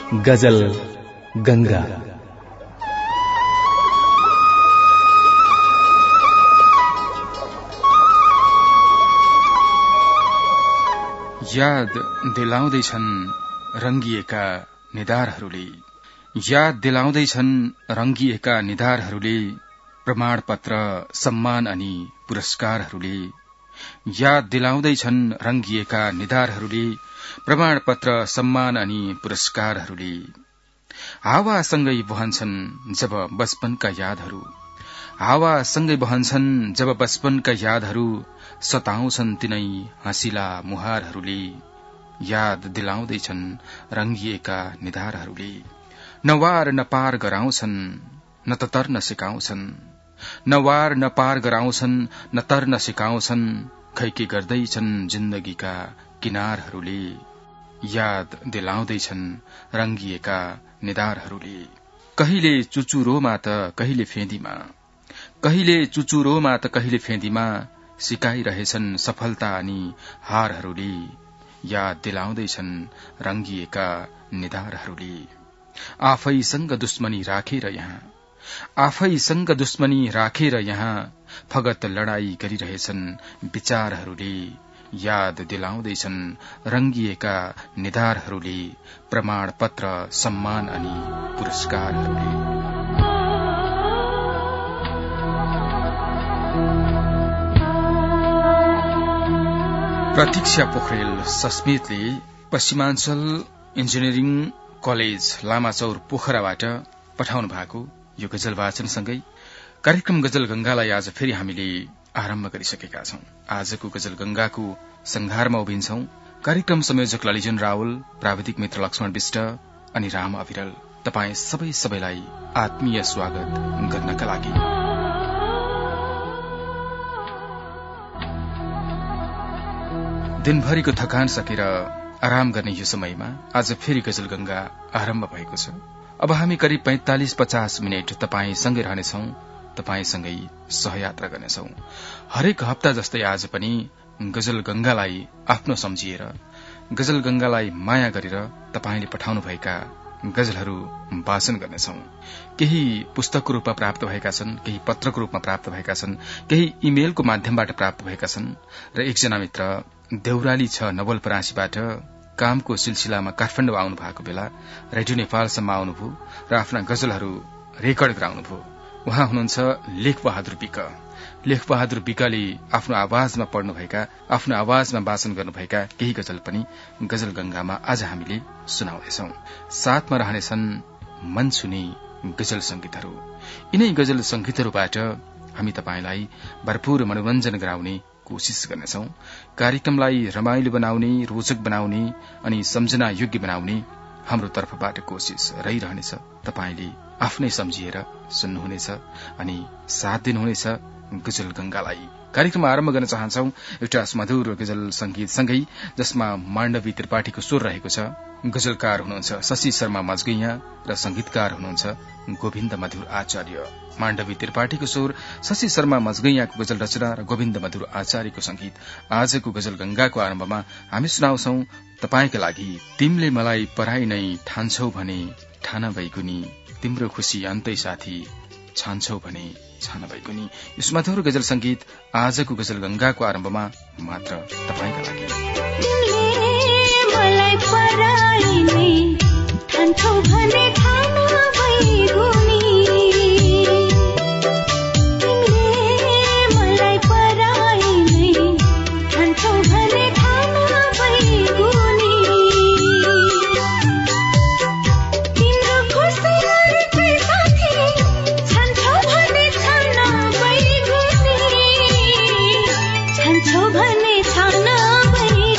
गजल गंगा। याद दिलाउँदैछन् रंगिएका निधारहरूले, याद दिलाउँदैछन् रंगिएका निधारहरूले, प्रमाणपत्र सम्मान अनि पुरस्कारहरूले। याद दिलाउँदैछन् रंगिएका निधारहरूले, प्रमाणपत्र सम्मान अनि पुरस्कारहरूले। हावासँगै बहन्छन् जब बचपनका यादहरू, हावासँगै बहन्छन् जब बचपनका यादहरू, सताउँछन् तिनै हँसिला मुहारहरूले। याद दिलाउँदैछन् रंगिएका निधारहरूले, नवार नपार गराउँछन् न त तर्न सिकाउँछन्, नवार नपार गराउँछन् न तर्न सिकाउँछन्, खै के गर्दैछन् जिन्दगीका किनारहरूले। याद दिलाउँदैछन् रंगिएका निधारहरूले। कहिले चुचुरोमा त कहिले फेदीमा, कहिले चुचुरोमा त कहिले फेदीमा, सिकाइरहेछन् सफलता अनि हारहरूले। याद दिलाउँदैछन् रंगिएका निधारहरूले। आफैसँग दुश्मनी राखेर यहाँ, आफैसँग दुश्मनी राखेर यहाँ, फगत लडाई गरिरहेछन् विचारहरूले। याद दिलाउँदैछन् रंगिएका निधारहरूले, प्रमाणपत्र सम्मान अनि पुरस्कारहरूले। प्रतीक्षा पोखरेल सस्मितले पश्चिमाञ्चल इन्जिनियरिङ कलेज लामाचौर पोखराबाट पठाउनु भएको यो गजल वाचनसँगै कार्यक्रम गजल गंगालाई आज फेरि हामीले आरम्भ गरिसकेका छौं। आजको गजल गंगाको संघारमा उभिन्छौं। कार्यक्रम संयोजक ललिजुन रावल, प्राविधिक मित्र लक्ष्मण विष्ट अनि राम अविरल। तपाई सबैलाई आत्मीय स्वागत गर्नका लागि दिनभरिको थकान सकेर आराम गर्ने यो समयमा आज फेरि गजल गंगा आरम्भ भएको छ। अब हामी करिब 45-50 मिनट तपाईसँगै रहनेछौं, तपाईसँगै सहयात्रा गर्नेछौं। हरेक हप्ता जस्तै आज पनि गजल गंगालाई आफ्नो सम्झिएर, गजल गंगालाई माया गरेर तपाईले पठाउनुभएका गजलहरू वाचन गर्नेछौं। केही पुस्तकको रूपमा प्राप्त भएका छन्, केही पत्रको रूपमा प्राप्त भएका छन्, केही इमेलको माध्यमबाट प्राप्त भएका छन् र एकजना मित्र देउराली 6 नवलपरासीबाट कामको सिलसिलामा काठमाडौँ आउनु भएको बेला रेडियो नेपालसम्म आउनुभयो र आफ्ना गजलहरू रेकर्ड गराउनुभयो। उहाँ हुनुहुन्छ लेखबहादुर विक। लेखबहादुर विकले आफ्नो आवाजमा पढ्नुभएका, आफ्नो आवाजमा वाचन गर्नुभएका केही गजल पनि गजल गंगामा आज हामीले सुनाउँदैछौं। साथमा रहनेछन् मन छुने गजल संगीतहरू। यिनै गजल संगीतहरूबाट हामी तपाईलाई भरपूर मनोरञ्जन गराउने कोशिश गर्नेछौं। कार्यक्रमलाई रमाइलो बनाउने, रोचक बनाउने अनि सम्झना योग्य बनाउने हाम्रो तर्फबाट कोशिश रहिरहनेछ। तपाईले आफ्नै सम्झिएर सुन्नुहुनेछ अनि साथ दिनुहुनेछ गजल गंगालाई। कार्यक्रम आरम्भ गर्न चाहन्छौं एउटा सुमधुर गजल संगीत सँगै, जसमा माण्डवी त्रिपाठीको स्वर रहेको छ। गजलकार हुनुहुन्छ शशि शर्मा मजगैया र संगीतकार हुनुहुन्छ गोविन्द मधुर आचार्य। माण्डवी त्रिपाठीको स्वर, शशि शर्मा मजगैयाको गजल रचना र गोविन्द मधुर आचार्यको संगीत। आजको गजल गंगाको आरम्भमा हामी सुनाउँछौं तपाईका लागि तिमीले मलाई पराई नै ठान्छौ भने ठान भइगुनी, तिम्रो खुशी अन्तै साथी छान्छौ भने छान भइगुनी। यो सुमधुर गजल संगीत आजको गजल गंगाको आरम्भमा मात्र तपाईका लागि। मलाई पराई नै ठान्छौ भने ठान भइगुनी, भने छान भइगुनी।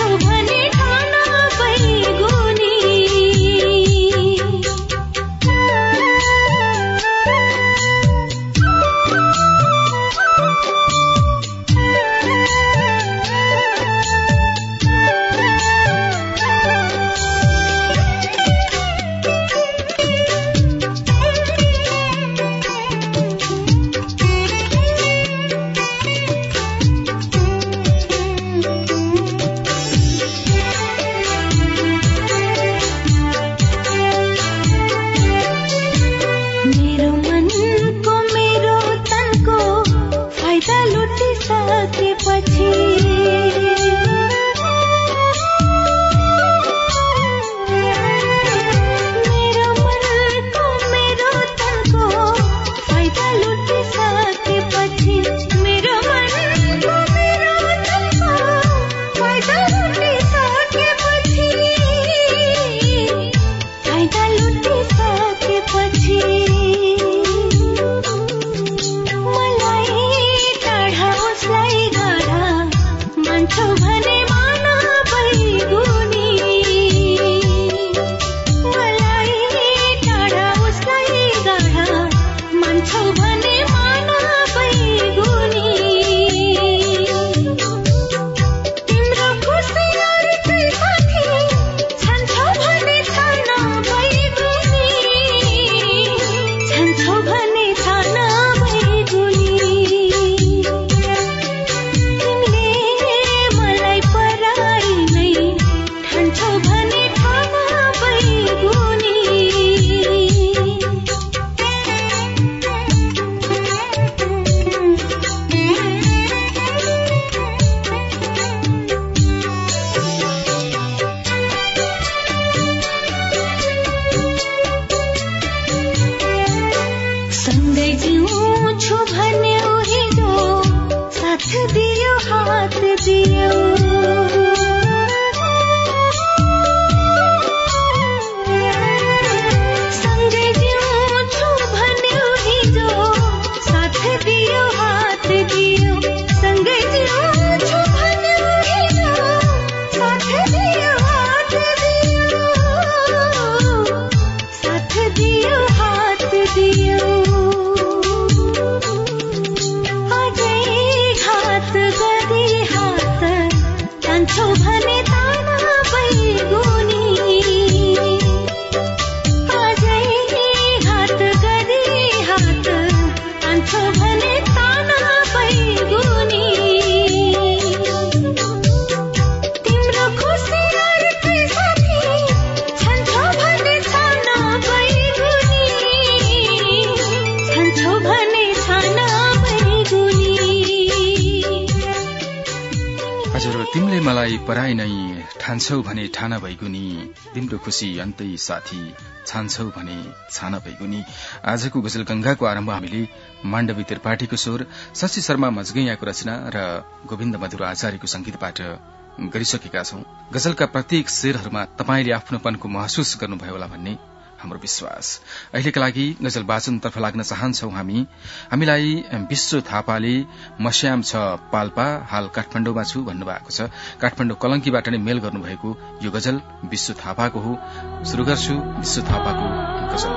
तिमीले मलाई पराई नै ठान्छौ भने ठाना भइगुनी, तिम्रो खुशी अन्तै साथी छान्छौ भने छाना भइगुनी। आजको गजल गंगाको आरम्भ हामीले माण्डवी त्रिपाठीको स्वर, शशि शर्मा मजगैयाको रचना र गोविन्द मधुर आचार्यको संगीतबाट गरिसकेका छौं। गजलका प्रत्येक शेरहरूमा तपाईले आफ्नोपनको महसुस गर्नुभयो होला भन्ने हाम्रो विश्वास। अहिलेका लागि गजल वाचनतर्फ लाग्न चाहन्छौ हामीलाई विश्व थापाले मस्याम छ पाल्पा, हाल काठमाडौँमा छु भन्नुभएको छ। काठमाडौँ कलंकीबाट नै मेल गर्नुभएको यो गजल विश्व थापाको हो। शुरू गर्छु विश्व थापाको गजल।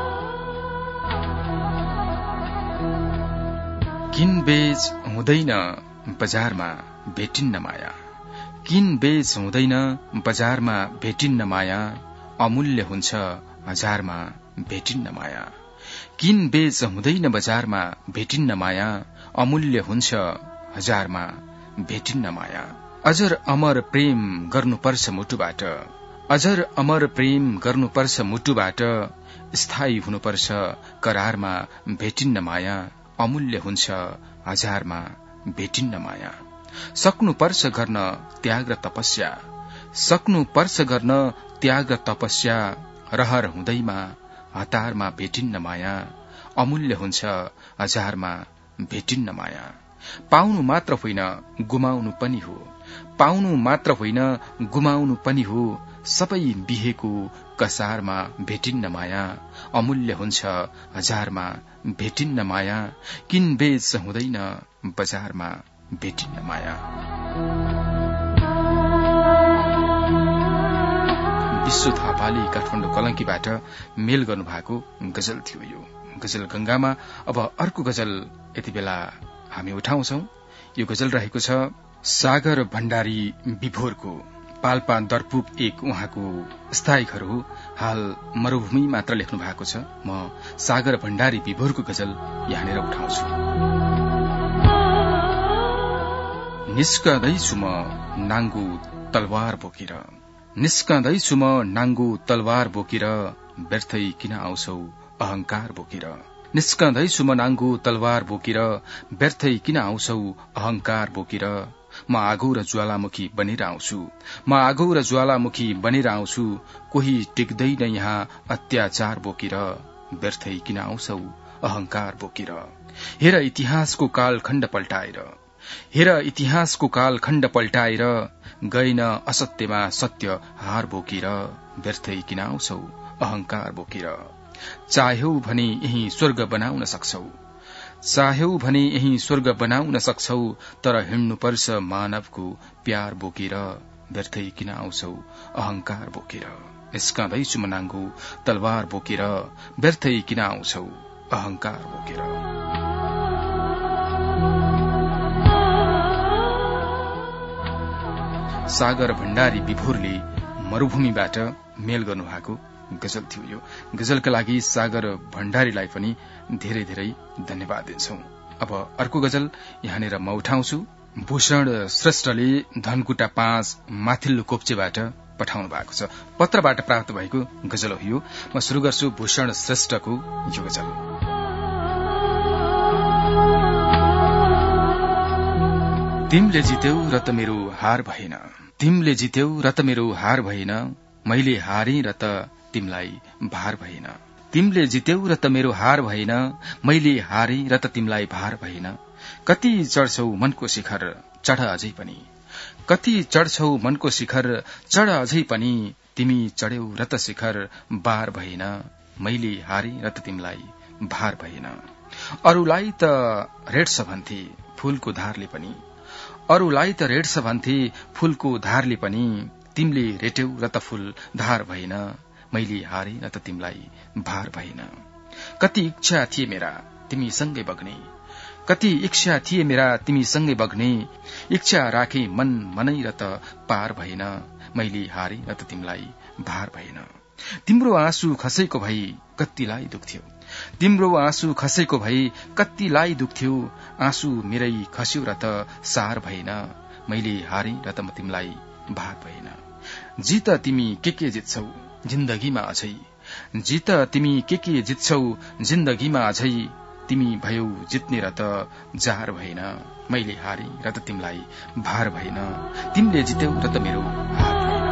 किनबेच हुँदैन बजारमा भेटिन्न माया, किनबेच हुँदैन बजारमा भेटिन्न माया, अमूल्य हुन्छ हजारमा भेटिन्न माया। किनबेच हुँदैन बजारमा भेटिन्न माया, अमूल्य हुन्छ हजारमा भेटिन्न माया। अजर अमर प्रेम गर्नुपर्छ मुटुबाट, अजर अमर प्रेम गर्नुपर्छ मुटुबाट, स्थायी हुनुपर्छ करारमा भेटिन्न माया, अमूल्य हुन्छ हजारमा भेटिन्न माया। सक्नुपर्छ गर्न त्याग र तपस्या, सक्नुपर्छ गर्न त्याग र तपस्या, रहर हुँदैमा हतारमा भेटिन्न माया, अमूल्य हुन्छ हजारमा भेटिन्न माया। पाउनु मात्र होइन गुमाउनु पनि हो, पाउनु मात्र होइन गुमाउनु पनि हो, सबै बिहेको कसारमा भेटिन्न माया, अमूल्य हुन्छ हजारमा भेटिन्न माया। किनबेच हुँदैन बजारमा भेटिन्न माया। विश्व थापाले काठमाडौँ कलंकीबाट मेल गर्नु भएको गजल थियो। यो गजल गंगामा अब अर्को गजल यति बेला हामी उठाउँछौ। यो गजल रहेको छ सागर भण्डारी विभोरको। पाल्पा दर्पुक एक उहाँको स्थायी घर हो, हाल मरूभूमि मात्र लेख्नु भएको छ। म सागर भण्डारी विभोरको गजल यहाँनिर उठाउँछु। निस्कँदैछु म नाङ्गो तलवार बोकेर, निस्कँदैछु म नाङ्गो तलवार बोकेर, व्यर्थै किन आउँछौ अहंकार बोकेर। निस्कँदैछु म नाङ्गो तलवार बोकेर, व्यर्थै किन आउँछौ अहंकार बोकेर। म आगो र ज्वालामुखी बनेर आउँछु, म आगो र ज्वालामुखी बनेर आउँछु। कोही टिक्दैन यहाँ अत्याचार बोकेर, व्यर्थै किन आउँछौ अहंकार बोकेर। हेर इतिहासको कालखण्ड पल्टाएर, हेर इतिहासको कालखण्ड पल्टाएर, गएन असत्यमा सत्य हार बोकेर, व्यर्थै किन आउँछौ अहंकार बोकेर। चाह्यौ भने यही स्वर्ग बनाउन सक्छौ, चाह्यौ भने यही स्वर्ग बनाउन सक्छौ। तर हिँड्नु पर्छ मानवको प्यार बोकेर, व्यर्थै किन आउँछौ अहंकार बोकेर। निस्कँदैछु म नाङ्गो तलवार बोकेर, व्यर्थै किन आउँछौ अहंकार बोकेर। सागर भण्डारी विभोरले मरूभूमिबाट मेल गर्नु भएको गजल थियो। यो गजलका लागि सागर भण्डारीलाई पनि धेरै धेरै धन्यवाद दिन्छौं। अब अर्को गजल यहाँनिर म उठाउँछु। भूषण श्रेष्ठले धनकुटा 5 माथिल्लो कोप्चेबाट पठाउनु भएको छ। पत्रबाट प्राप्त भएको गजल हो यो। म शुरू गर्छु भूषण श्रेष्ठको यो गजल। तिमीले जित्यौ र त मेरो हार भएन, तिमीले जित्यौ र त मेरो हार भएन, मैले हारे र त तिमीलाई भार भएन। तिमीले जित्यौ र त मेरो हार भएन, मैले हारे र त तिमीलाई भार भएन। कति चढ्छौ मनको शिखर चढ अझै पनि, कति चढ्छौ मनको शिखर चढ अझै पनि, तिमी चढ्यौ र त शिखर बार भएन, मैले हारे र त तिमीलाई भार भएन। अरूलाई त रेड्छ भन्थे फूलको धारले पनि, अरूलाई त रेड्छ भन्थे फूलको धारले पनि, तिमीले रेट्यौ र त फूल धार भएन, मैले हारे र त तिमीलाई भार भएन। कति इच्छा थिए मेरा तिमी सँगै बग्ने, कति इच्छा थिए मेरा तिमी सँगै बग्ने, इच्छा राखे मन मनै र त पार भएन, मैले हारे र त तिमीलाई भार भएन। तिम्रो आँसु खसेको भई कतिलाई दुख्थ्यो, तिम्रो आँसु खसेको भई कतिलाई दुख्थ्यो, आँसु मेरै खस्यो र त सार भएन, मैले हारे र त म तिमीलाई भार भएन। जित तिमी के जित्छौ जिन्दगीमा अझै, जित तिमी के जित्छौ जिन्दगीमा अझै, तिमी भयौ जित्ने र त जार भएन, मैले हारे र त तिमीलाई भार भएन। तिमीले जित्यौ र त मेरो हार भएन।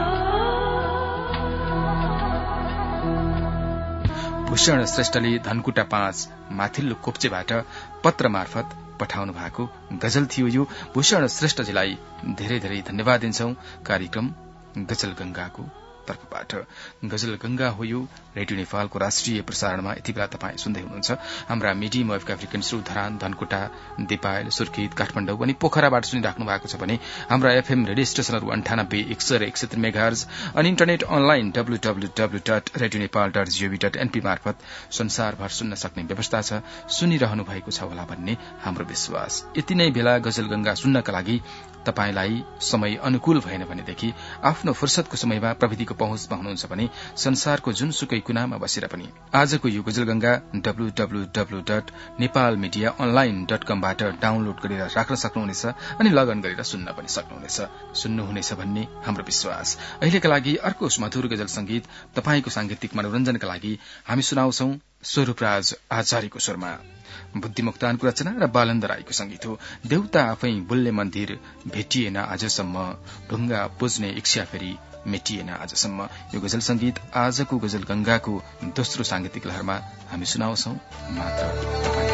भूषण श्रेष्ठले धनकुटा 5 माथिल्लो कोप्चेबाट पत्र मार्फत पठाउनु भएको गजल थियो यो। भूषण श्रेष्ठजीलाई धेरै धेरै धन्यवाद दिन्छौं कार्यक्रम गजल गंगाको तर्फबाट। गजल गंगा हो यो रेडियो नेपालको राष्ट्रिय प्रसारणमा यति बेला तपाईं सुन्दै हुनुहुन्छ। हाम्रा मिडियम वेभका फ्रिक्वेन्सी धरान, धनकुटा, दिपायल, सुर्खेत, काठमाडौँ अनि पोखराबाट सुनिराख्नु भएको छ भने हाम्रा एफएम रेडियो स्टेशनहरू 98 101 मेगाहर्ज अनि इन्टरनेट अनलाइन www.radionepal.gov.np मार्फत संसारभर सुन्न सक्ने व्यवस्था छ। सुनिरहनु भएको छ होला भन्ने हाम्रो विश्वास। यति नै बेला गजल गंगा सुन्नका लागि तपाईलाई समय अनुकूल भएन भनेदेखि आफ्नो फुर्सदको समयमा प्रविधिको पहुँचमा हुनुहुन्छ भने संसारको जुनसुकै कुनामा बसेर पनि आजको यो गजल गंगा www.nepalmediaonline.com बाट डाउनलोड गरेर राख्न सक्नुहुनेछ अनि लगन गरेर सुन्न पनि सक्नुहुनेछ। सुन्नुहुनेछ भन्ने हाम्रो विश्वास। अहिलेका लागि अर्को सुमधुर गजल संगीत तपाईको सांगीतिक मनोरञ्जनका लागि हामी सुनाउँछौं स्वरूपराज आचार्यको स्वरमा। बुद्धिमुक्तानको रचना र बालन्द राईको संगीत हो। देउता आफै बोल्ने मन्दिर भेटिएन आजसम्म, ढुङ्गा पुज्ने इच्छा फेरि मेटिएन आजसम्म। यो गजल संगीत आजको गजल गंगाको दोस्रो सांगीतिक लहरमा हामी सुनाउँछौं मात्र तपाईका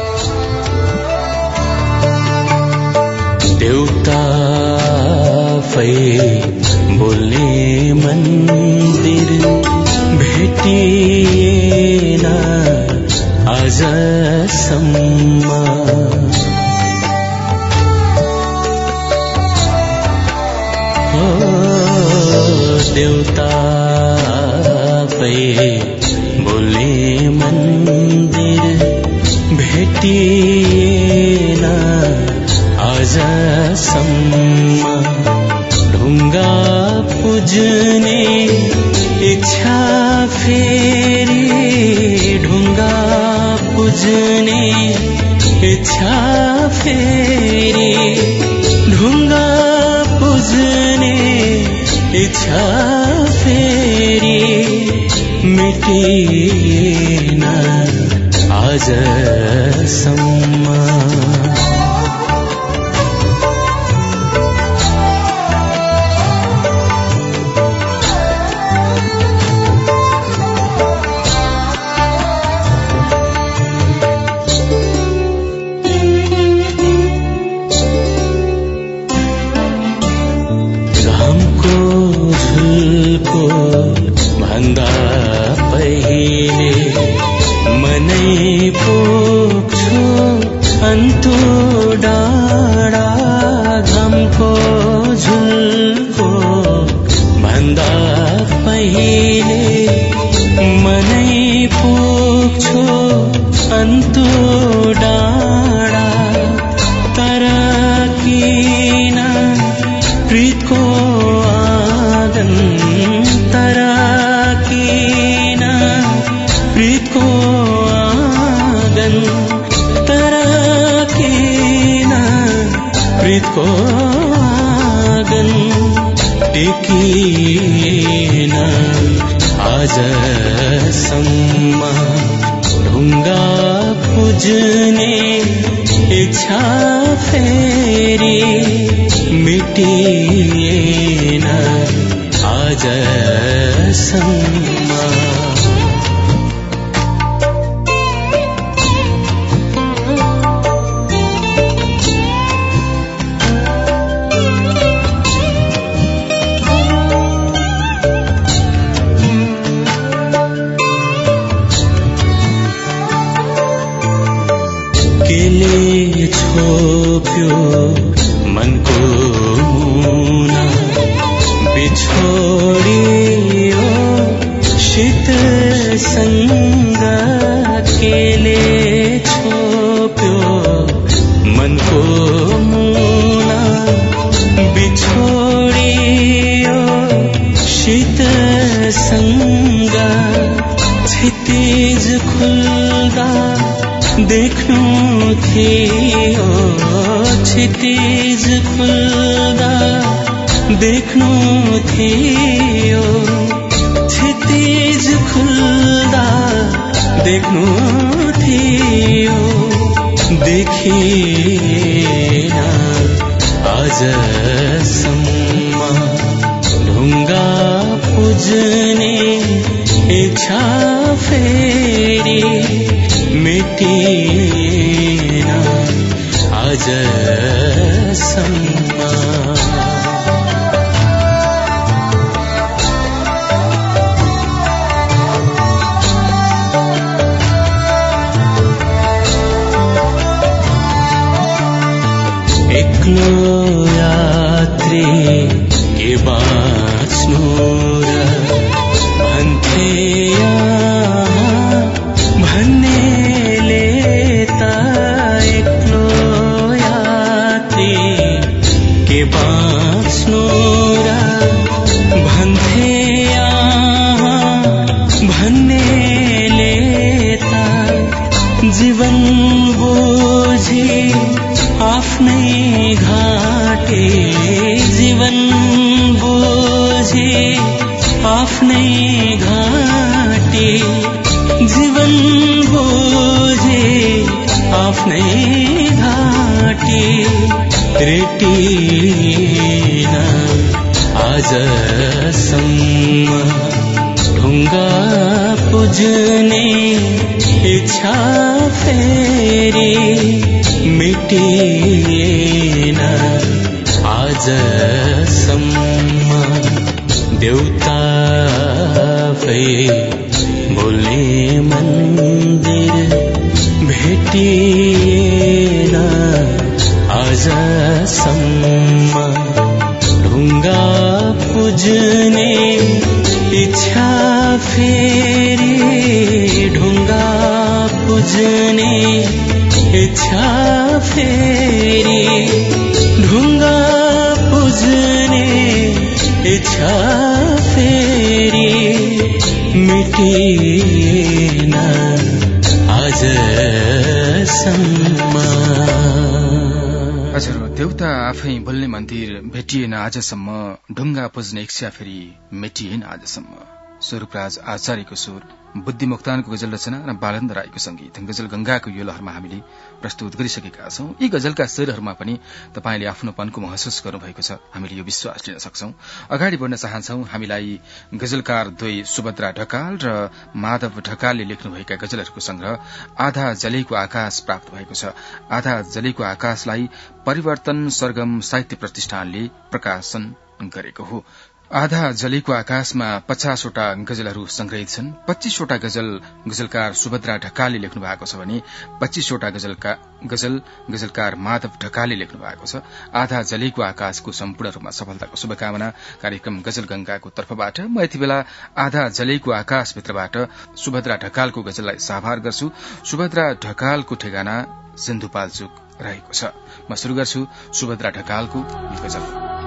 लागि। देउता आफै बोल्ने मन्दिर भेटिएन आजसम्म, देउता बोले मन्दिर भेटिएन आजसम्म ढुङ्गा पुज्ने इच्छा फेरि ढुङ्गा पुज्ने इच्छा फेरि ढुङ्गा पुज्ने इच्छा फेरि मेटिएन आजसम्म भन्दा पहिले मनै पुग्छु अन्तु डाँडा घमको झुल्को भन्दा पहिले मनै पुग्छु अन्तु डाँडा तर किन प्रीतको आँगन तर किन प्रीतको आँगन तर किन प्रीतको आँगन टेकिएन आजसम्म ढुङ्गा पुज्ने इच्छा फेरि मेटिएन आजसम्म केले छोप्यो मनको मुना बिछोडियो शीतसँग केले छोप्यो मनको मुना बिछोडियो शीतसँग क्षितिज खुल्दा देख्नु थियो क्षितिज खुल्दा देख्नु थियो क्षितिज खुल्दा देख्नु थियो देखिएन आजसम्म ढुङ्गा पुज्ने इच्छा फेरि मेटिएन आजसम्म एक्लो यात्री के बाँच्नु र भन्थे भन्नेले त एक्लो यात्री के बाँच्नु र भन्थे भन्नेले त जीवन बोझी आफ्नै घाटे जीवन बोझे आफ्नै घाटे जीवन बोझे आफ्नै घाटे रेटिन आजसम्म ढुङ्गा पुज्ने इच्छा फेरि मेटिएन आजसम्म देउता बोले मन्दिर भेटिएन आजसम्म ढुङ्गा पुज्ने इच्छा फेरि ढुङ्गा पुज्ने इच्छा फेरि ढुङ्गा पुज्ने इच्छा फेरि मेटिएन आजसम्म। हजुर, देउता आफै बोल्ने मन्दिर भेटिएन आजसम्म, ढुङ्गा पुज्ने इच्छा फेरि मेटिएन आजसम्म। स्वरूपराज आचार्यको स्वर, बुद्धि मोक्तानको गजल रचना र बालन्द राईको संगीत गजल गंगाको यो लहरमा हामीले प्रस्तुत गरिसकेका छौं। यी गजलका शेरहरूमा पनि तपाईले आफ्नोपनको महसुस गर्नुभएको छ, हामीले यो विश्वास लिन सक्छौं। अगाडि बढ्न चाहन्छौं। हामीलाई गजलकार द्वय सुभद्रा ढकाल र माधव ढकालले लेख्नुभएका गजलहरूको संग्रह आधा जलेको आकाश प्राप्त भएको छ। आधा जलेको आकाशलाई परिवर्तन सरगम साहित्य प्रतिष्ठानले प्रकाशन गरेको हो। आधा जलेको आकाशमा 50 वटा गजलहरू संग्रहित छन्। 25 वटा गजल गजलकार सुभद्रा ढकालले लेख्नु भएको छ भने 25 वटा गजलकार माधव ढकालले लेख्नु भएको छ। आधा जलेको आकाशको सम्पूर्ण रूपमा सफलताको शुभकामना कार्यक्रम गजल गंगाको तर्फबाट म यति बेला आधा जलेको आकाशभित्रबाट सुभद्रा ढकालको गजललाई साभार गर्छु। सुभद्रा ढकालको ठेगाना सिन्धुपाल्चोक रहेको छ। म शुरू गर्छु सुभद्रा ढकालको गजल।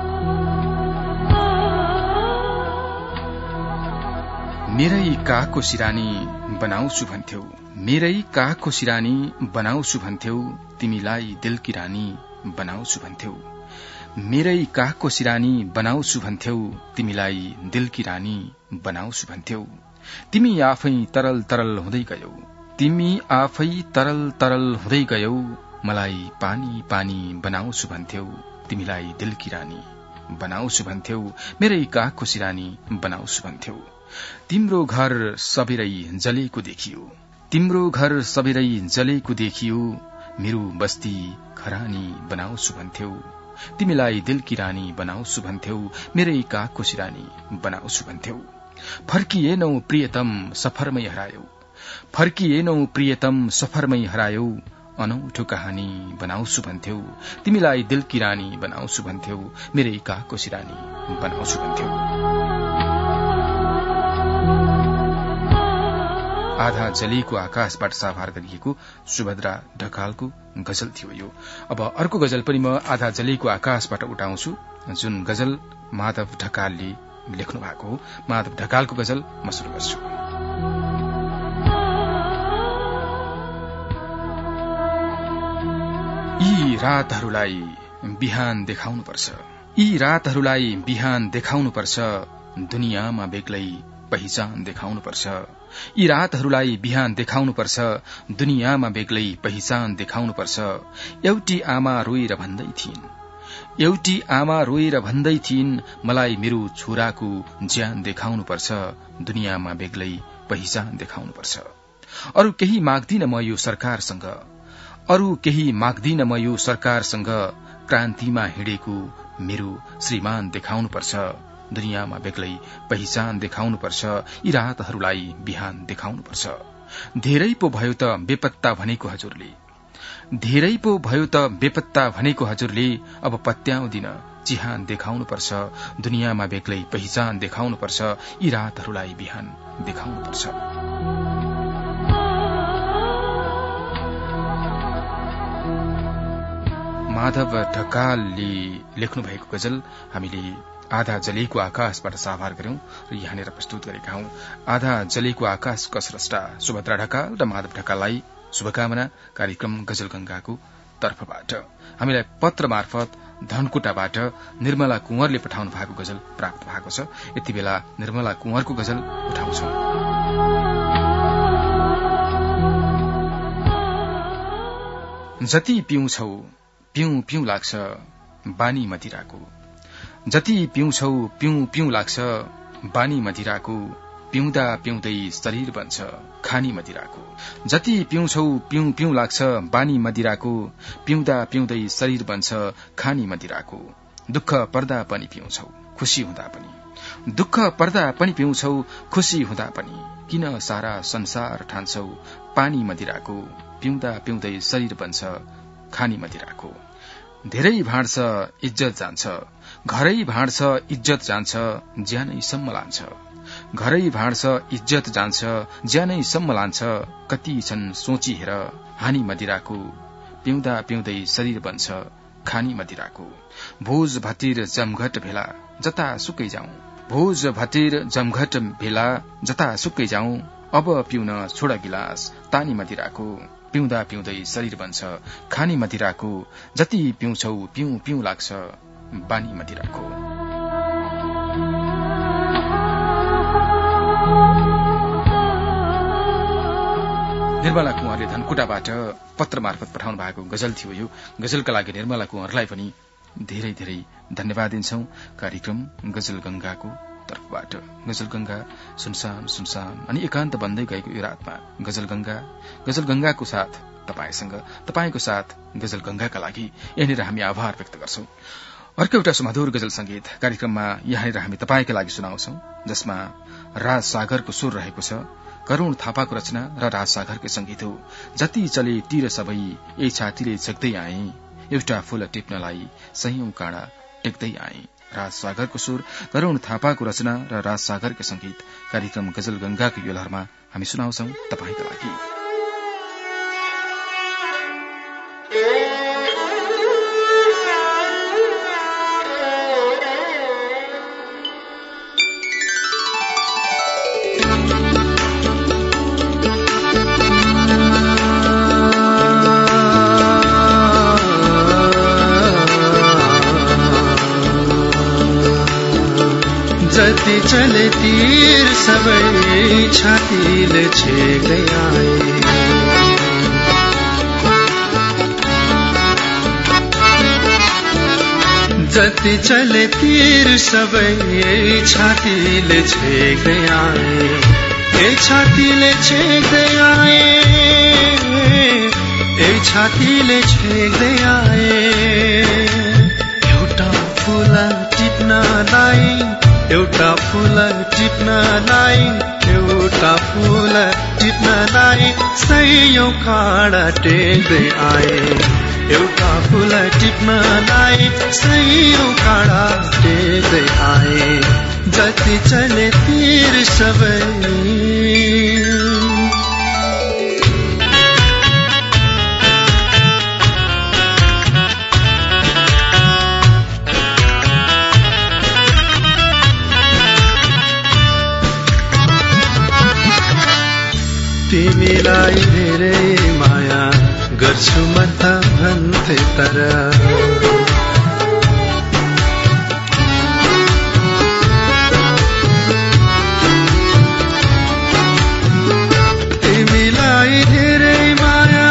मेरै काखको सिरानी बनाउँछु भन्थ्यौ, मेरै काखको सिरानी बनाउँछु भन्थ्यौ, तिमीलाई दिलकी रानी बनाउँछु भन्थ्यौ। मेरै काखको सिरानी बनाउँछु भन्थ्यौ, तिमीलाई दिलकी रानी बनाउँछु भन्थ्यौ। तिमी आफै तरल तरल हुँदै गयौ, तिमी आफै तरल तरल हुँदै गयौ, मलाई पानी पानी बनाउँछु भन्थ्यौ, तिमीलाई दिलकी रानी बनाउँछु भन्थ्यौ। मेरै काखको सिरानी बनाउँछु भन्थ्यौ। तिम्रो घर सबेरै जलेको देखियो, तिम्रो घर सबेरै जलेको देखियो, मेरो बस्ती खरानी बनाउँछु भन्थ्यौ, तिमीलाई दिलकी रानी बनाउँछु भन्थ्यौ। मेरै काखको सिरानी बनाउँछु भन्थ्यौ। फर्किएनौ प्रियतम सफरमै हरायौ, फर्किएनौ प्रियतम सफरमै हरायौ, अनौठो कहानी बनाउँछु भन्थ्यौ, तिमीलाई दिलकी रानी बनाउँछु भन्थ्यौ। मेरै काखको सिरानी बनाउँछु भन्थ्यौ। आधा जलेको आकाशबाट साभार गरिएको सुभद्रा ढकालको गजल थियो यो। अब अर्को गजल पनि म आधा जलेको आकाशबाट उठाउँछु, जुन गजल माधव ढकालले लेख्नु भएको हो। माधव ढकालको गजल म सुरु गर्छु। यी रातहरूलाई बिहान देखाउनुपर्छ, यी रातहरूलाई बिहान देखाउनुपर्छ, दुनियाँमा बेग्लै पहिचान देखाउनुपर्छ। यी रातहरूलाई बिहान देखाउनुपर्छ, दुनियाँमा बेग्लै पहिचान देखाउनुपर्छ। एउटी आमा रोएर भन्दै थिइन्, एउटी आमा रोएर भन्दै थिइन्, मलाई मेरो छोराको ज्यान देखाउनुपर्छ, दुनियाँमा बेग्लै पहिचान देखाउनुपर्छ। अरू केही माग्दिन म यो सरकारसँग, अरू केही माग्दिन म यो सरकारसँग, क्रान्तिमा हिँडेको मेरो श्रीमान देखाउनुपर्छ, दुनियाँमा बेग्लै पहिचान देखाउनुपर्छ। यी रातहरूलाई बिहान देखाउनुपर्छ। धेरै पो भयो त बेपत्ता भनेको हजुरले, धेरै पो भयो त बेपत्ता भनेको हजुरले, अब पत्याउँदिन चिहान देखाउनुपर्छ, दुनियाँमा बेग्लै पहिचान देखाउनुपर्छ। यी रातहरूलाई बिहान देखाउनुपर्छ। माधव ढकालले लेख्नु भएको गजल हामीले आधा जलेको आकाशबाट साभार गर्यौं र यहाँनिर प्रस्तुत गरेका हौं। आधा जलेको आकाशका स्रष्टा सुभद्रा ढकाल र माधव ढकाललाई शुभकामना कार्यक्रम गजल गंगाको तर्फबाट। हामीलाई पत्र मार्फत धनकुटाबाट निर्मला कुंवरले पठाउनु भएको गजल प्राप्त भएको छ। यति बेला निर्मला कुंवरको गजल उठाउँछौं। जति पिउँछौ पिउँ पिउँ लाग्छ बानी मदिराको, जति पिउँछौ पिउँ पिउँ लाग्छ बानी मदिराको, पिउँदा पिउँदै शरीर बन्छ खानी मदिराको। जति पिउँछौ पिउँ पिउँ लाग्छ बानी मदिराको, पिउँदा पिउँदै शरीर बन्छ खानी मदिराको। दुःख पर्दा पनि पिउँछौ खुशी हुँदा पनि, दुःख पर्दा पनि पिउँछौ खुशी हुँदा पनि, किन सारा संसार ठान्छौ पानी मदिराको, पिउँदा पिउँदै शरीर बन्छ खानी मदिराको। धेरै भाँड्छ इज्जत जान्छ, घरै भाँड्छ इज्जत जान्छ, ज्यानैसम्म लान्छ। घरै भाँड्छ इज्जत जान्छ, ज्यानैसम्म लान्छ। कति छन् सोची हेर हानी मदिराको, पिउँदा पिउँदै शरीर बन्छ खानी मदिराको। भोज भतिर जमघट भेला जता सुकै जाउँ, भोज भतिर जमघट भेला जता सुकै जाउँ। अब पिउन छोड गिलास तानी मदिराको, पिउँदा पिउँदै शरीर बन्छ खानी मदिराको। जति पिउँछौ पिउँ पिउँ लाग्छ बानी मदिराको। निर्मला कुँवरले धनकुटाबाट पत्र मार्फत पठाउनु भएको गजल थियो। यो गजलका लागि निर्मला कुँवरलाई पनि धेरै धेरै धन्यवाद दिन्छौं। कार्यक्रम गजल गंगाको तर्फबाट गजल गंगा सुनसान सुनसान अनि एकान्त बन्दै गएको यो रातमा गजल गंगाको साथ तपाईसँग, तपाईको साथ गजल गंगाका लागि यहाँनिर हामी आभार व्यक्त गर्छौं। अर्को एउटा सुमधुर गजल संगीत कार्यक्रममा यहाँनिर हामी तपाईका लागि सुनाउँछौं, जसमा राज सागरको सुर रहेको छ। करुण थापाको रचना र राज सागरकै संगीत हो। जति चले तिर सबै ए छातीले छेक्दै आए, एउटा फूल टिप्नलाई सयौं काँडा टेक्दै आए। राज सागरको सुर, करुण थापाको रचना र राज सागरको संगीत कार्यक्रम गजल गंगाको यो लहरमा हामी सुनाउँछौं तपाईका लागि। जति चले तीर सबै छातीले छेक्दै आए, जति चले तीर सबै छातीले छेक्दै आए, ए छातीले छेक्दै आए, ए छातीले छेक्दै आए। एउटा फूल टिप्नलाई, एउटा फूल टिप्नलाई, एउटा फूल टिप्नलाई सयौं काँडा टेक्दै आए, एउटा फूल टिप्नलाई सयौं काँडा टेक्दै आए। जति चले तीर सबै तिमीलाई धेरै माया गर्छु म त भन्थे, तर तिमीलाई धेरै माया,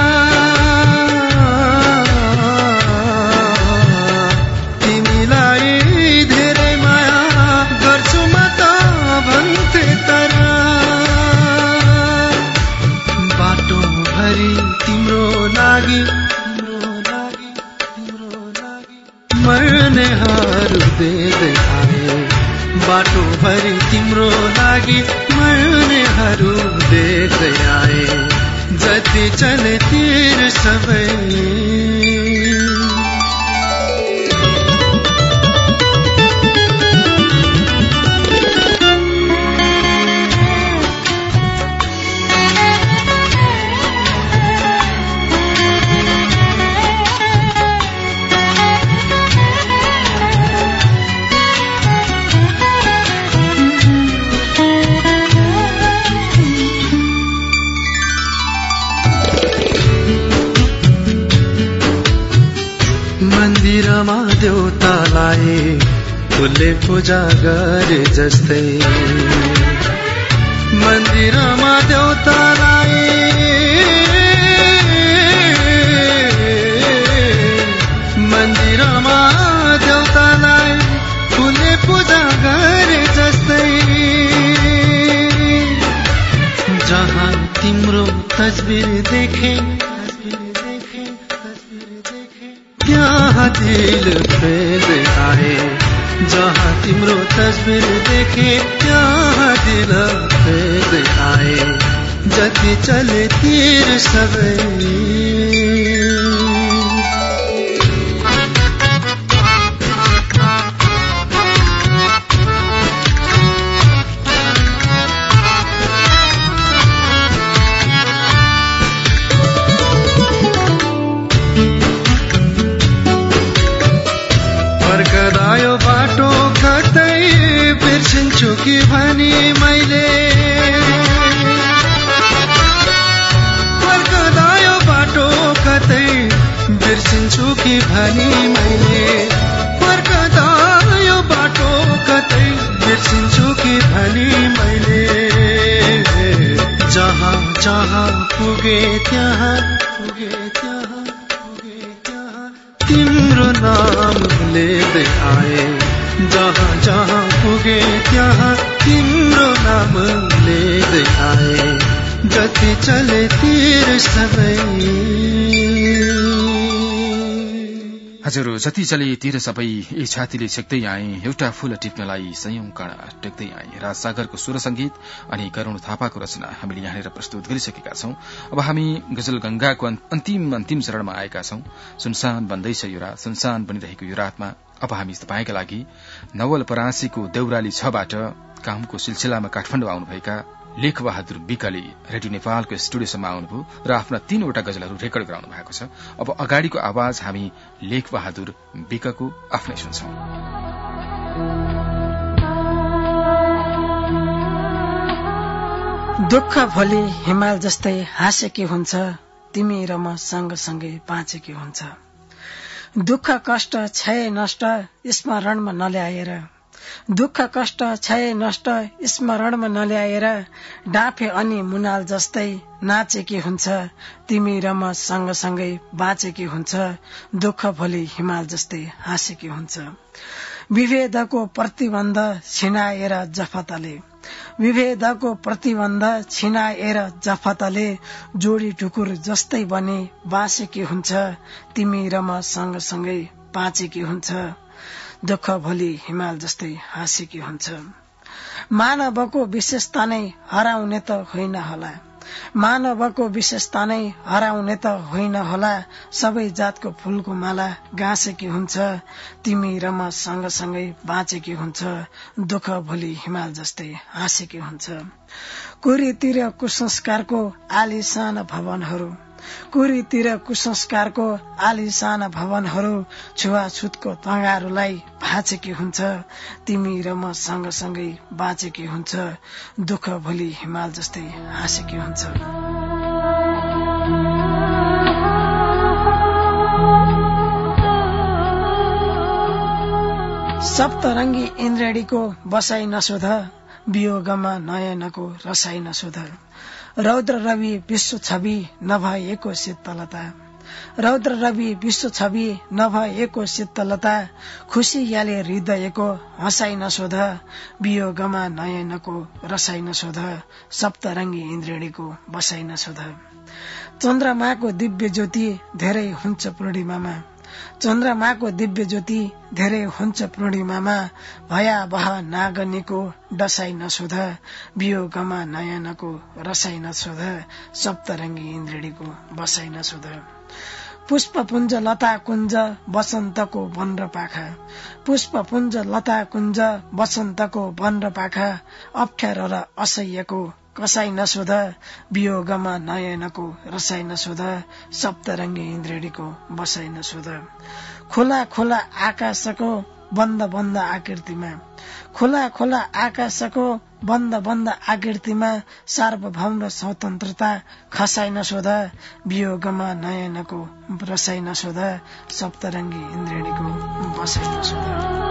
तिमीलाई धेरै माया गर्छु म त भन्थे, तर तिम्रो लागि मर्नेहरू देख्दै आए, बाटो भरि तिम्रो लागि मर्नेहरू देख्दै आए। जति चले तीर सबै मन्दिरमा देउतालाई फुलले पूजा गरे जस्तै, मन्दिरमा देउतालाई, मन्दिरमा देउतालाई फुलले पूजा गरे जस्तै। जहाँ तिम्रो तस्बिर देखे त्यहाँ दिल फेर्दै आए, जहाँ तिम्रो तस्बिर देखे त्यहाँ दिल फेर्दै आए। जति चले तीर सबै बिर्सिन्छु कि भनी मैले फर्कदा यो बाटो कतै बिर्सिन्छु कि भनी मैले फर्कदा यो बाटो कतै बिर्सिन्छु कि भनी मैले जहाँ जहाँ पुगे त्यहाँ तिम्रो नाम लिँदै आए जहाँ जहाँ पुगे त्यहाँ तिम्रो नाम लिँदै आए जति चले तिर सबै हजुर जति चले तिर सबै ए छातीले छेक्दै आए एउटा फूल टिप्नलाई सयौं कणा टेक्दै आए राजसागरको स्वर संगीत अनि करुण थापाको रचना हामीले यहाँनिर प्रस्तुत गरिसकेका छौं। अब हामी गजल गंगाको अन्तिम चरणमा आएका छौं। सुनसान बन्दैछ यो रात, सुनसान बनिरहेको यो रातमा अब हामी तपाईका लागि नवलपरासीको देउराली 6 बाट कामको सिलसिलामा काठमाडौँ आउनुभएका लेखबहादुर विकले रेडियो नेपालको स्टुडियोसम्म आउनुभयो र आफ्ना 3वटा गजलहरू रेकर्ड गराउनु भएको छ। अब अगाडिको आवाज हामी लेखबहादुर विकको आफ्नै सुन्छौं। दुःख भोलि हिमाल जस्तै हाँसेकी हुन्छ, तिमी र म सँगसँगै बाँचेकी हुन्छ। दुःख कष्ट क्षय नष्ट स्मरणमा नल्याएर, दुःख कष्ट क्षय नष्ट स्मरणमा नल्याएर डाँफे अनि मुनाल जस्तै नाचेकी हुन्छ, तिमी र म सँगसँगै बाँचेकी हुन्छ। दुःख भोलि हिमाल जस्तै हाँसेकी हुन्छ। विभेदको प्रतिबन्ध छिनाएर जफतले, विभेदको प्रतिबन्ध छिनाएर जफतले जोडी टुकुर जस्तै बने बाँचेकी हुन्छ, तिमी र म सँगसँगै बाँचेकी हुन्छ। दुःख भोलि हिमाल जस्तै हाँसेकी हुन्छ। मानवको विशेषता नै हराउने त होइन होला, मानवको विशेषता नै हराउने त होइन होला। सबै जातको फूलको माला गाँसेकी हुन्छ, तिमी र म सँगसँगै बाँचेकी हुन्छ। दुःख भोलि हिमाल जस्तै हाँसेकी हुन्छ। कुरीतिर कुसंस्कारको आलिशान भवनहरू, कुरीतिर कुसंस्कारको आलिशान भवनहरू छुवाछुतको तँगारूलाई भाँचेकी हुन्छ, तिमी र म सँगसँगै बाँचेकी हुन्छ। दुःख भोलि हिमाल जस्तै हाँसेकी हुन्छ। सप्तरङ्गी इन्द्रेणीको बसाई नसोध, वियोगमा नयनको रसाई नसोध। रौद्र रवि विश्व छवि नभएको शीतलता, रौद्र रवि विश्व छवि नभएको शीतलता। खुसियाले हृदयको हँसाई नसोध, वियोगमा नयनको रसाई नसोध। सप्तरङ्गी इन्द्रेणीको बसाई नसोध। चन्द्रमाको दिव्य ज्योति धेरै हुन्छ पूर्णिमामा, चन्द्रमाको दिव्य ज्योति धेरै हुन्छ पूर्णिमामा। भयावह नागनीको डसाई नसोध, वियोगमा नयनको रसाई नसोध। सप्तरङ्गी इन्द्रेणीको बसाई नसोध। पुष्पपुञ्ज लता कुञ्ज वसन्तको वन र पाखा, पुष्पपुञ्ज लता कुञ्ज वसन्तको वन र पाखा। अप्ठ्यारो र असह्यको कसाई नसोध, वियोगमा नयनको रसाई नसोध। सप्तरङ्गी इन्द्रेणीको बसाई नसोध। खोला खोला आकाशको बन्द बन्द आकृतिमा, खोला खोला आकाशको बन्द बन्द आकृतिमा। सार्वभौम र स्वतन्त्रता खसाई नसोध, वियोगमा नयनको रसाई नसोध। सप्तरङ्गी इन्द्रेणीको बसाई नसोध।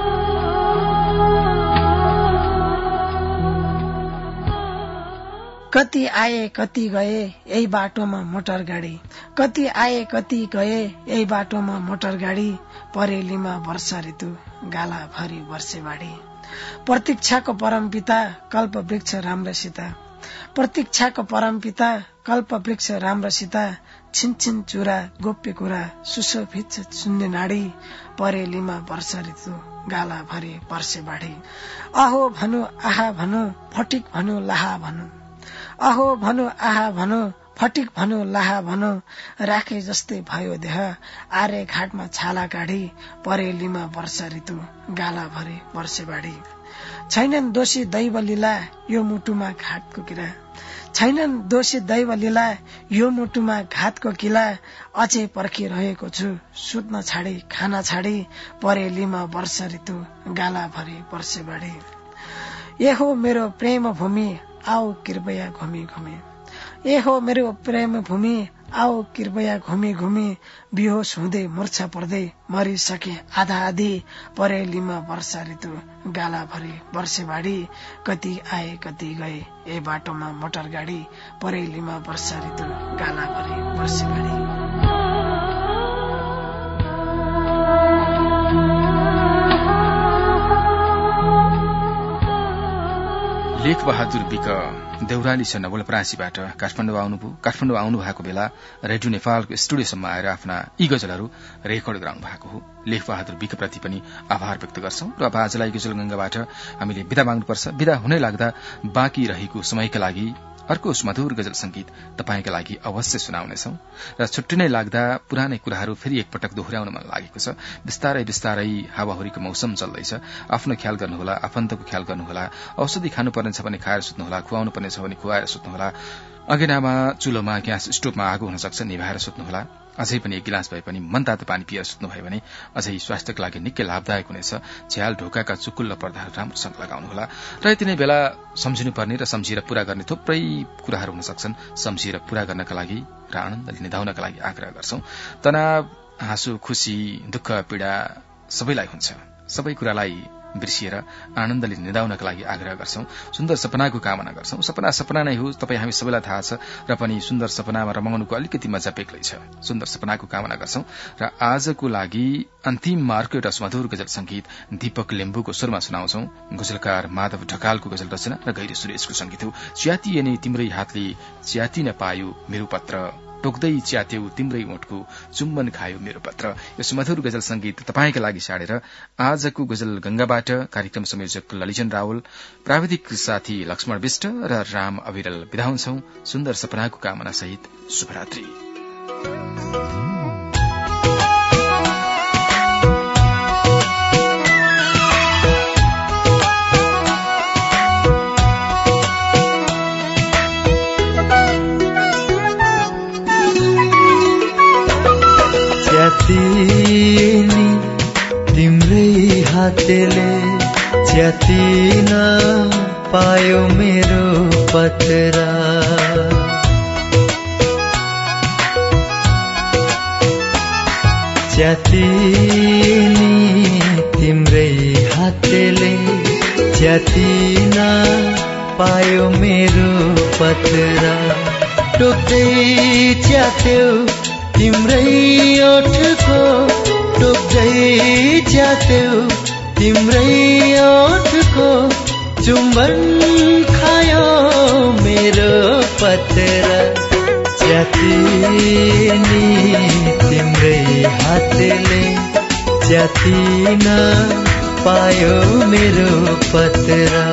कति आए कति गए यही बाटोमा मोटर गाडी, कति आए कति गए यही बाटोमा मोटर गाडी। परेलीमा वर्षा ऋतु गाला भरी वर्षेबाडी। प्रतीक्षाको परमपिता कल्प वृक्ष राम्रो सीता, प्रतीक्षाको परमपिता कल्प वृक्ष राम्रो सीता। छिनछिन चुरा गोप्य कुरा सुशोभित शून्य नाडी। परेलीमा वर्षा ऋतु गाला भरी वर्षेबाडी। अहो भनु आहा भनु फटिक भनु लाहा भनु, अहो भनु आहा भनु फटिक भनु लाहा भनु। राखे जस्तै भयो देह आर्य घाटमा छाला काढी। परेलीमा वर्षा ऋतु गाला भरे वर्षेबाडी। छैनन् दोषी दैव लीला यो मुटुमा घाटको किरा, छैनन् दोषी दैव लीला यो मुटुमा घातको किला। अझै पर्खिरहेको छु सुत्न छाडी खाना छाडी। परेलीमा वर्षा ऋतु गाला भरे वर्षेबाडी। ए हो मेरो प्रेम भूमि आओ कृपया घुमी घुमी ए हो मेरो प्रेम भूमि आओ कृपया घुमी घुमी बेहोस हुँदै मूर्छा पर्दै मरिसके आधा आधी परेलीमा वर्षा ऋतु गाला भरे वर्षेबाडी कति आए कति गए ए बाटोमा मोटर गाडी परेलीमा वर्षा ऋतु गाला भरे वर्षेबाडी। लेख बहादुर विक देउराली छ नवलपरासीबाट काठमाडौँ आउनु भएको बेला रेडियो नेपालको स्टुडियोसम्म आएर आफ्ना यी गजलहरू रेकर्ड गराउनु भएको हो। लेख बहादुर विकप्रति पनि आभार व्यक्त गर्छौं र अब आजलाई गजलगंगाबाट हामीले विदा माग्नुपर्छ। विदा हुनै लाग्दा बाँकी रहेको समयका लागि अर्को सुमधुर गजल संगीत तपाईका लागि अवश्य सुनाउनेछौं र छुट्टी नै लाग्दा पुरानै कुराहरू फेरि एकपटक दोहोर्याउन मन लागेको छ। बिस्तारै बिस्तारै हावाहुरीको मौसम चल्दैछ। आफ्नो ख्याल गर्नुहोला, आफन्तको ख्याल गर्नुहोला, औषधि खानुपर्ने छ भने खाएर सुत्नुहोला, खुवाउनु पर्ने छ भने खुवाएर सुत्नुहोला, अगेनामा चुलोमा ग्यास स्टोभमा आगो हुन सक्छ निभाएर सुत्नुहोला, अझै पनि एक गिलास भए पनि मनतातो पानी पिएर सुत्नुभयो भने अझै स्वास्थ्यका लागि निकै लाभदायक हुनेछ। झ्याल ढोकाका चुकुल्ला पर्दाहरू राम्रोसँग लगाउनुहोला र यति नै बेला सम्झिनुपर्ने र सम्झिएर पूरा गर्ने थुप्रै कुराहरू हुन सक्छन्। सम्झिएर पूरा गर्नका लागि र आनन्दले निधाउनका लागि आग्रह गर्छौं। तनाव, हाँसो, खुशी, दुःख, पीड़ा सबैलाई हुन्छ। सबै कुरालाई बिर्सिएर आनन्दले निधाउनका लागि आग्रह गर्छौं। सुन्दर सपनाको कामना गर्छौं। सपना नै हो, तपाई हामी सबैलाई थाहा छ र पनि सुन्दर सपनामा रमाउनुको अलिकति मजा बेग्लै छ। सुन्दर सपनाको कामना गर्छौं र आजको लागि अन्तिममा अर्को एउटा सुमधुर गजल संगीत दीपक लिम्बुको स्वरमा सुनाउँछौं। गजलकार माधव ढकालको गजल रचना र गैरी सुरेशको संगीत हो। च्यातिए नि तिम्रै हातले च्याति नपायो मेरो पत्र, टोक्दै च्यात्यौ तिम्रै ओठको चुम्बन खायो मेरो पत्र। यो सुमधुर गजल संगीत तपाईका लागि साडेर आजको गजल गंगाबाट कार्यक्रम संयोजक ललिजन रावल, प्राविधिक साथी लक्ष्मण विष्ट र राम अविरल विदा हुन्छौं। सुन्दर सपनाको कामना सहित शुभरात्रि। च्यातिनी तिम्रै हातले च्यातिन पायो मेरो पत्र, च्यातिनी तिम्रै हातले च्यातिन पायो मेरो पत्र, टोक्दै च्यात्यौ तिम्रै ओठको, टोक्दै च्यात्यौ तिम्रै ओठको चुम्बन खायो मेरो पत्र, च्यातिनी तिम्रै हातले च्यातिन पायो मेरो पत्र।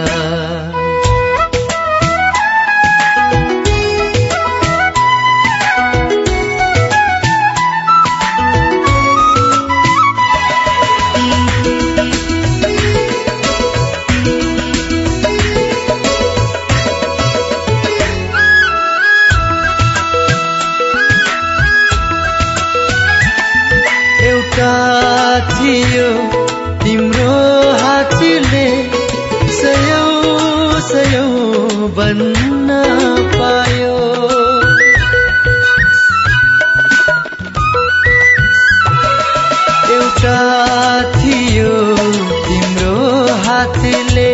थियो तिम्रो हातले सयौं सयौं बन्न पायो, एउटा थियो तिम्रो हातले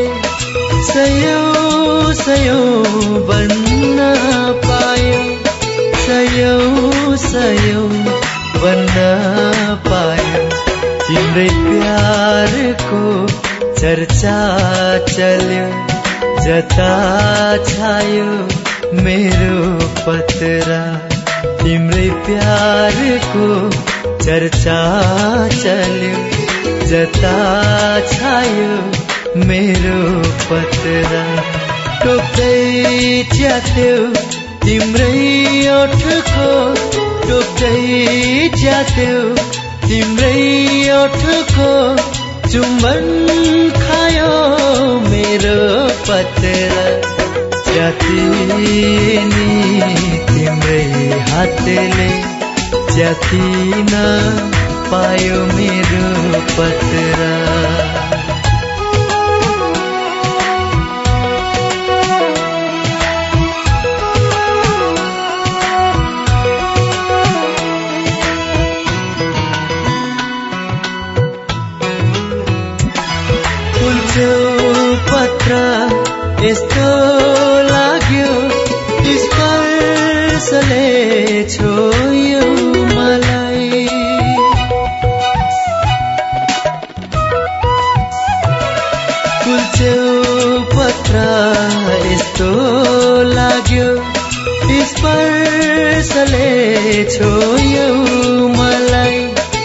सयौं सयौं बन्न पायो, सयौं सयौं बन्न पायो। तिम्रै प्यारको चर्चा चल्यो जता छायो मेरो पत्र, तिम्रै प्यारको चर्चा चल्यो जता छायो मेरो पत्र, टोक्दै च्यात्यौ तिम्रै ओठको, टोक्दै च्यात्यौ तिम्रै ओठको चुम्बन खायो मेरो पत्र, च्यातिनी तिम्रै हातले च्यातिन पायो मेरो पत्र। यस्तो लाग्यो स्पर्शले छोयो मलाई कुल्च्यो पत्र यस्तो लाग्यो स्पर्शले छोयो मलाई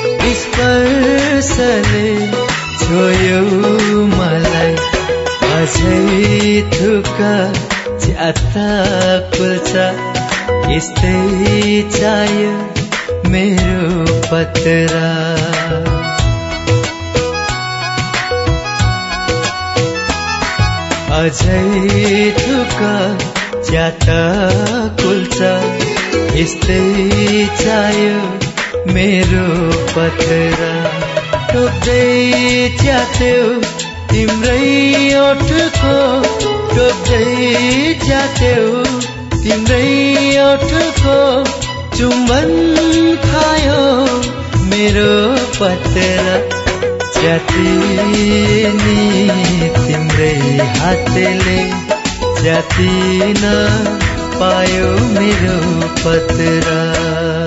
स्पर्शले छोयो मलाई अझै थुका च्याता कुल्छ यस्तै चाहियो मेरो पत्रा अझै थुका च्याता कुल्छ यस्तै चाहियो मेरो पत्रा टोक्दै च्यात्यो तिम्रै ओठको टोक्दै च्यात्यो तिम्रै ओठको चुम्बन खायो मेरो पत्रा च्यातिनी तिम्रै हातले च्यातिन पायो मेरो पत्रा